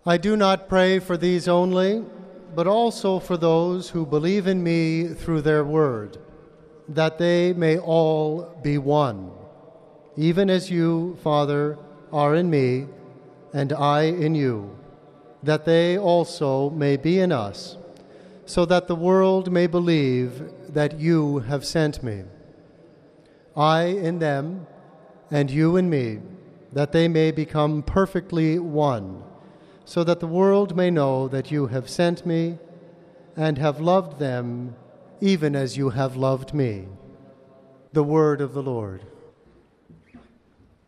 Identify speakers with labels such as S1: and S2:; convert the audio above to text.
S1: I do not pray for these only, but also for those who believe in me through their word, that they may all be one, even as you, Father, are in me, and I in you, that they also may be in us, so that the world may believe that you have sent me. I in them, and you in me, that they may become perfectly one, so that the world may know that you have sent me and have loved them even as you have loved me. The word of the Lord.